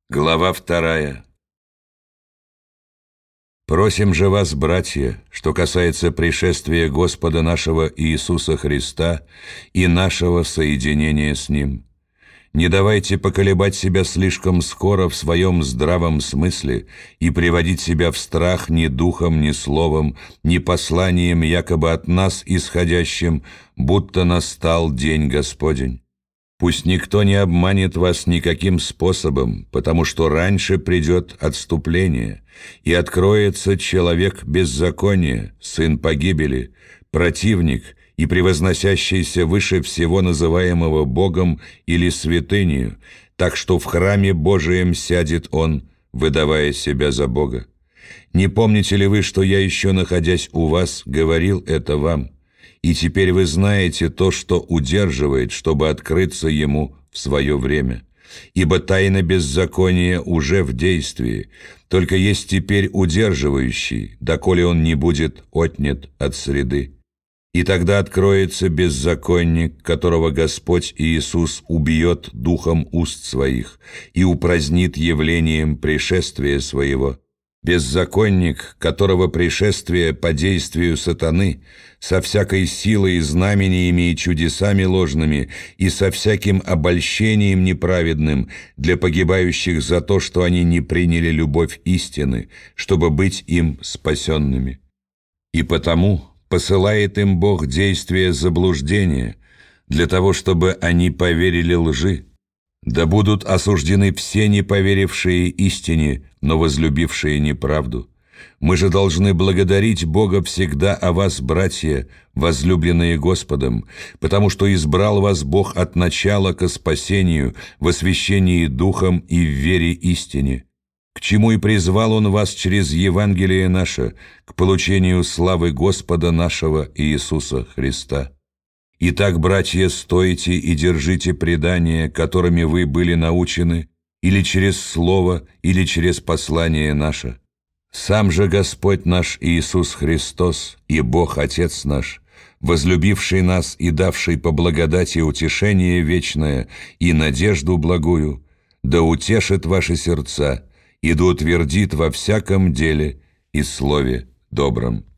Глава 2. Просим же вас, братья, что касается пришествия Господа нашего Иисуса Христа и нашего соединения с Ним. Не давайте поколебать себя слишком скоро в своем здравом смысле и приводить себя в страх ни духом, ни словом, ни посланием якобы от нас исходящим, будто настал день Господень. Пусть никто не обманет вас никаким способом, потому что раньше придет отступление, и откроется человек беззакония, сын погибели, противник и превозносящийся выше всего называемого Богом или святынею, так что в храме Божием сядет он, выдавая себя за Бога. Не помните ли вы, что я еще, находясь у вас, говорил это вам? И теперь вы знаете то, что удерживает, чтобы открыться ему в свое время. Ибо тайна беззакония уже в действии, только есть теперь удерживающий, доколе он не будет отнят от среды. И тогда откроется беззаконник, которого Господь Иисус убьет духом уст своих и упразднит явлением пришествия своего. Беззаконник, которого пришествие по действию сатаны, со всякой силой, знамениями и чудесами ложными, и со всяким обольщением неправедным для погибающих за то, что они не приняли любовь истины, чтобы быть им спасенными. И потому посылает им Бог действие заблуждения, для того, чтобы они поверили лжи. Да будут осуждены все не поверившие истине, но возлюбившие неправду. Мы же должны благодарить Бога всегда о вас, братья, возлюбленные Господом, потому что избрал вас Бог от начала ко спасению, в освящении Духом и в вере истине, к чему и призвал Он вас через Евангелие наше, к получению славы Господа нашего Иисуса Христа. Итак, братья, стойте и держите предания, которыми вы были научены, или через слово, или через послание наше. Сам же Господь наш Иисус Христос и Бог Отец наш, возлюбивший нас и давший по благодати утешение вечное и надежду благую, да утешит ваши сердца и да утвердит во всяком деле и слове добром.